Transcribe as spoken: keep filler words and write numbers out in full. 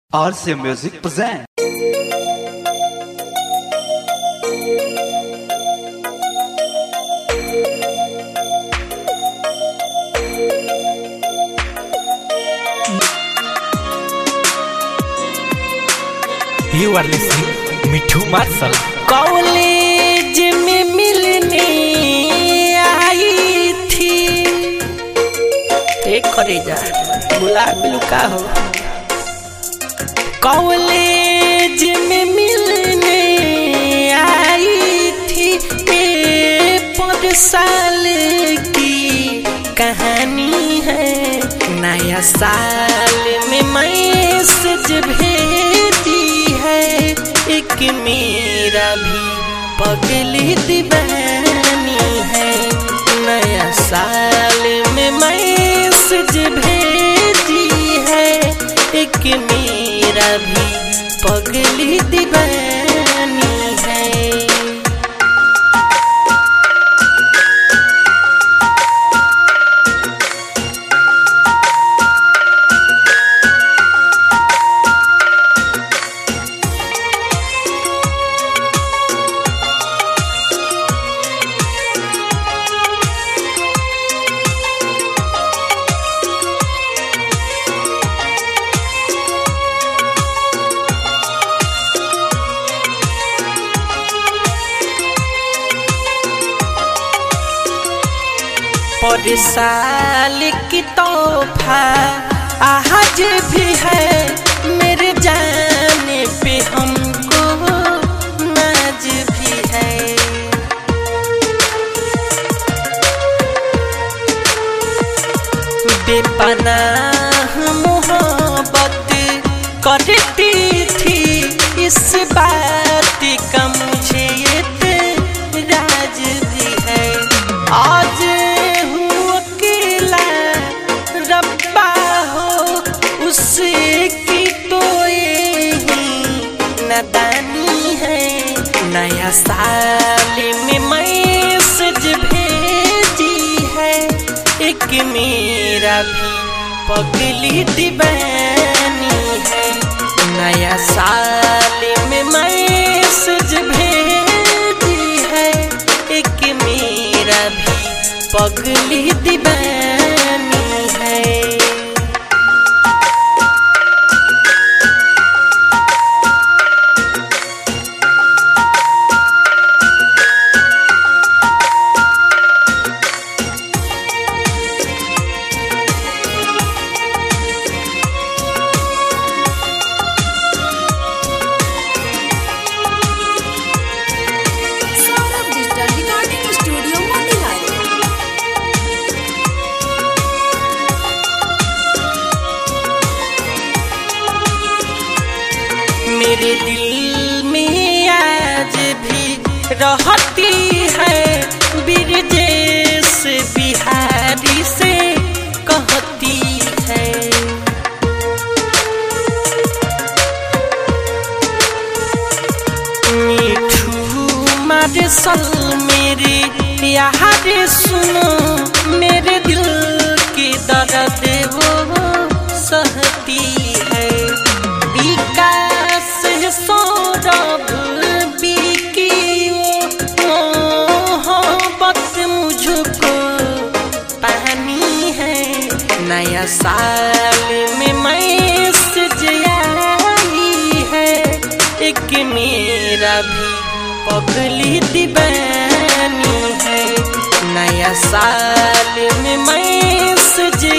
R C M Music present. You are listening Mithu marshal. College में मिलने आई थी एक खरीदा गुलाब लुका हो। कॉलेज में मिलने आई थी ये पाँच साल की कहानी है। नया साल में मैसेज भेजी है एक मेरा भी पगली दीवानी है। नया साल में मैसेज भेजी है एक मेरा भी पगली दीवानी है। पर साल की तोहफा आज भी है मेरे जाने पे हमको नाज भी है। बेपनाह मोहब्बत करती थी इस बात का मुझे राज भी है। आज उसकी तो यही नादानी है। नया साल में मैसेज भेजी है एक मेरा भी पगली दीवानी है। नया साल में मैसेज भेजी है एक मेरा भी पगली दीवानी है। मेरे दिल में आज भी रहती है बिरजेश बिहारी से कहती है। मिठू मार्शल मेरे यार सुनो मेरे दिल की दर्द वो सहती है। सौरभ बिकियो मोहब्बत मुझको पानी है। नया साल में मैसेज आई है एक मेरा भी पगली दीवानी है। नया साल में मैसेज